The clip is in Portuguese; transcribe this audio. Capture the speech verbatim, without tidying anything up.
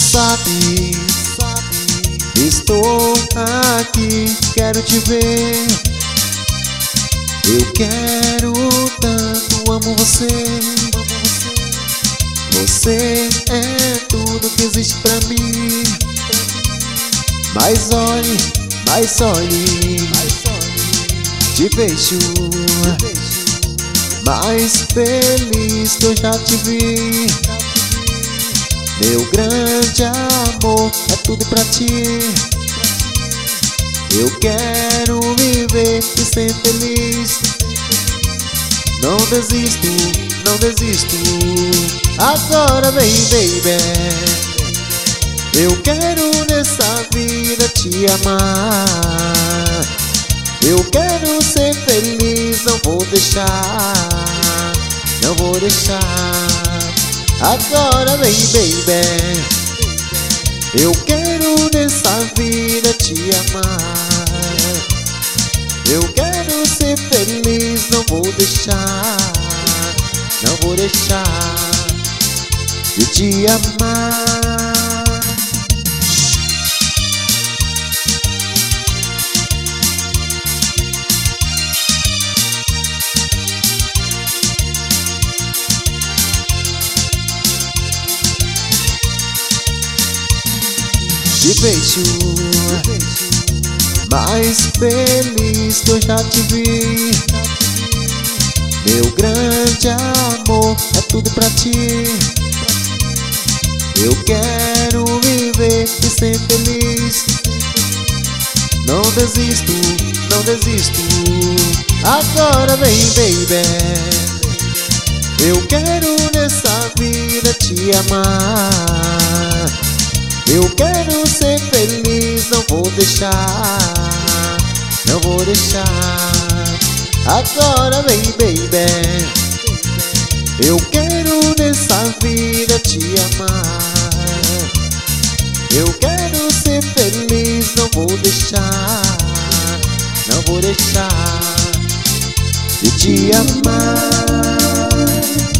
Sabe, estou aqui, quero te ver. Eu quero tanto, amo você. Você é tudo que existe pra mim. Mas olhe, mas olhe, te vejo mais feliz que eu já te vi. Meu grande amor é tudo pra ti. Eu quero viver e ser feliz. Não desisto, não desisto. Agora vem, baby. Eu quero nessa vida te amar. Eu quero ser feliz, não vou deixar, não vou deixar. Agora vem, baby. Eu quero nessa vida te amar. Eu quero ser feliz, não vou deixar, não vou deixar de te amar. Te vejo mais feliz que eu já te vi. Meu grande amor é tudo pra ti. Eu quero viver e ser feliz. Não desisto, não desisto. Agora vem, baby. Eu quero nessa vida te amar. Eu quero ser feliz, não vou deixar, não vou deixar. Agora vem, baby. Eu quero nessa vida te amar. Eu quero ser feliz, não vou deixar, não vou deixar de te amar.